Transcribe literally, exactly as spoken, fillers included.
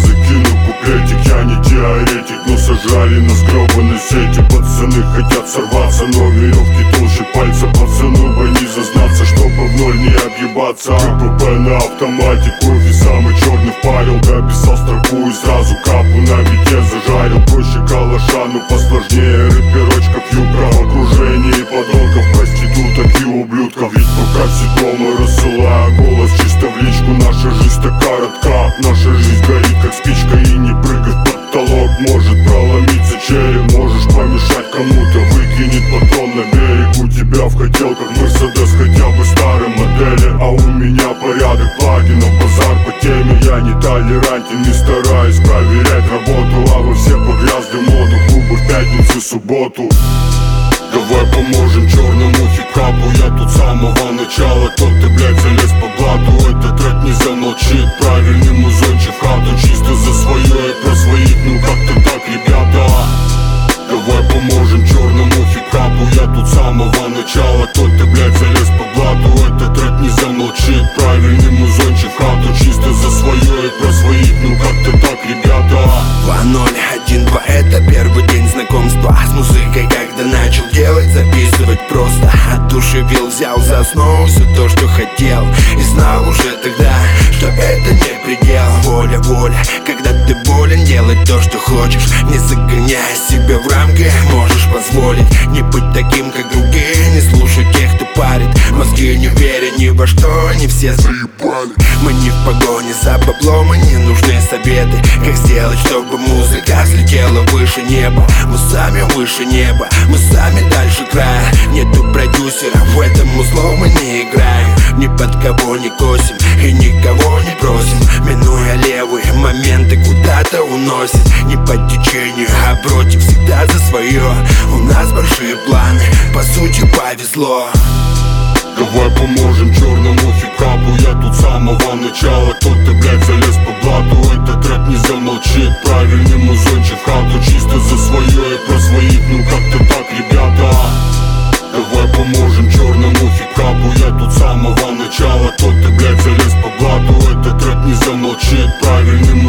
закинул куплетик. Я не теоретик, но сожрали нас гребаные сети. Пацаны хотят сорваться, но веревки толще пальца. Пацану бы не зазнаться, чтобы в ноль не объебаться. КПП на автомате, кофе самый черный впарил. Дописал строку и сразу капу на бите зажарил. Проще калаша, но посложнее рэперочков юбра. В окружении подонков, проституток и ублюдков. Ведь пока все дома рассылая голос чисто в личку. Наша жизнь так коротка, наша жизнь горит как спичка. И не прыгай в потолок, может проломиться череп. Можешь помешать кому-то, выкинет патрон на берег. У тебя в хотелках Мерседес хотя бы старой модели, а у меня порядок плагинов, базар по теме. Я не толерантен, не стараюсь проверять работу, а вы все погрязли в моду, клубы в пятницу, субботу. Давай поможем черному хип-хапу. Я тут с самого начала, тот ты, блядь, залез по блату. Этот рэп не замолчит, правильный музончик в хату. Чисто за свое и про своих, ну как-то так, ребята. Давай поможем черному хип-хапу. Я тут с самого начала, тот ты, блядь, залез по блату. Этот рэп не замолчит, правильный музончик в хату. Чисто за свое и про своих, ну как-то так, ребята. Два ноль один два, это первый день знакомства с музыкой, когда начал делать, записывать просто. Одушевил, взял за основу все то, что хотел. И знал уже тогда, что это не предел. Воля, воля, когда ты болен, делать то, что хочешь. Не загоняя себя в рамки, можешь позволить не быть таким, как другие. Не слушать тех, кто парит мозги, не веря ни во что. Они все заебали. Мы не в погоне за баблом, и не нужны советы, как сделать, чтобы музыка взлетела выше неба. Мы сами выше неба, мы сами дальше края. Нету продюсера, в этом узло мы не играем. Ни под кого не косим и никого не просим. Минуя левые моменты, куда-то уносит. Не по течению, а против, всегда за свое. У нас большие планы, по сути повезло. Давай поможем черному хип-хапу. Я тут с самого начала, тот ты, блядь, залез по блату. Этот рэп не замолчит, правильный музончик в хату. Чисто за свое и про своих, ну как-то так, ребята. Давай поможем черному хип-хапу. Я тут с самого начала, тот ты, блядь, залез по блату. Этот рэп не замолчит, правильный